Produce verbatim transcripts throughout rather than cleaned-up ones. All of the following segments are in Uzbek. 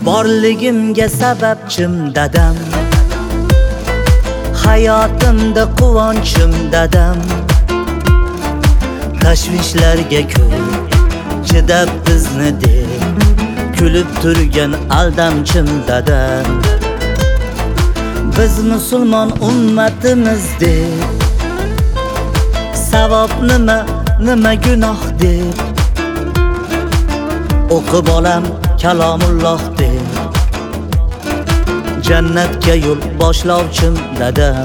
Borligimga sababchim dadam, hayotimda quvonchim dadam. Tashvishlarga ko'p chidab bizni deb kulib turgan aldamchim dadam. Biz musulmon ummatimiz deb savob nima, nima gunoh deb o'qib olam kalomulloh deb jannatga yo'l boshlovchim dadam.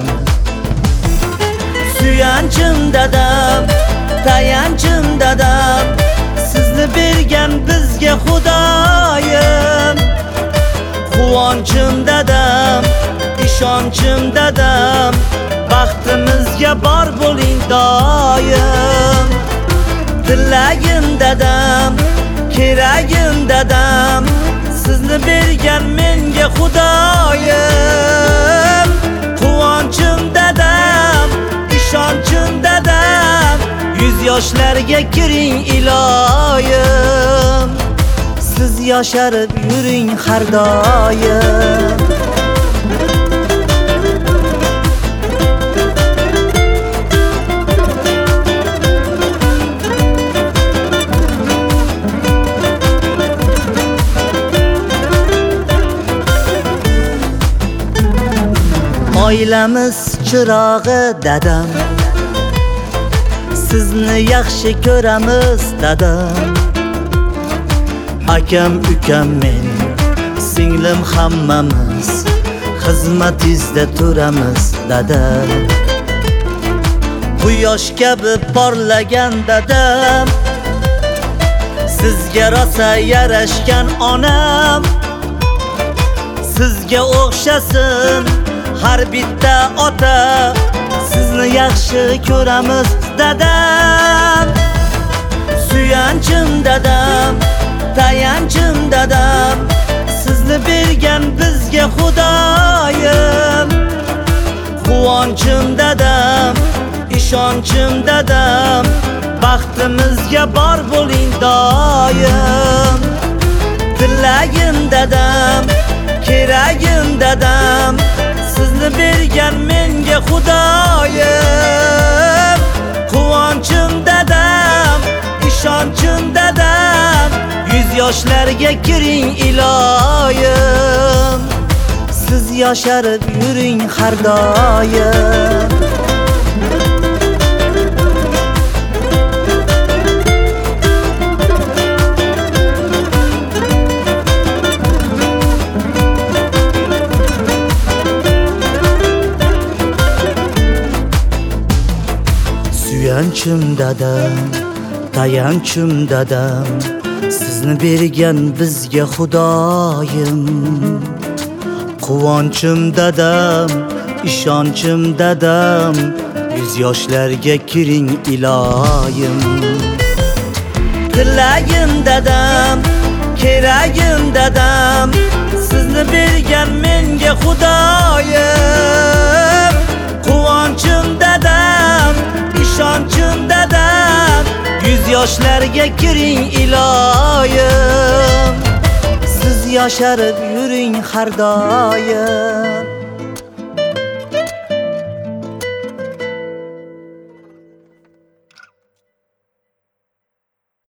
Suyanchim dadam, tayanchim dadam, sizni bergan bizga Xudoyim. Quvonchim dadam, ishonchim dadam, baxtimizga bor bo'ling doim. Tilagim dadam, keragim dadam, sizni bergan menga Xudoyim. Quvonchim dadam, ishonchim dadam, yuz yoshlarga kiring iloyim. Siz yosharib yuring har doim. Oilamiz chirog'i dadam, sizni yaxshi ko'ramiz dadam. Akam, ukam, men, singlim hammamiz xizmatingizda turamiz dadam. Quyosh kabi porlagan dadam, sizga rosa yarashgan onam. Sizga o'xshasin har bitta ota, sizni yaxshi ko'ramiz dadam. Suyanchim dadam, tayanchim dadam, sizni bergan bizga Xudoyim. Quvonchim dadam, ishonchim dadam, baxtimizga bor bo'ling doim. Tilagim dadam, keragim dadam, sizni bergan menga Xudoyim. Quvonchim dadam, ishonchim dadam, yuz yoshlarga kiring iloyim. Siz yosharib yuring har doim. Suyanchim dadam, tayanchim dadam, sizni bergan bizga Xudoyim. Quvonchim dadam, ishonchim dadam, yuz yoshlarga kiring iloyim. Tilagim dadam, keragim dadam, sizni bergan menga Xudoyim. Quvonchim dadam, ishonchim dadam, yuz yoshlarga kiring iloyim. Siz yosharib yuring har doim.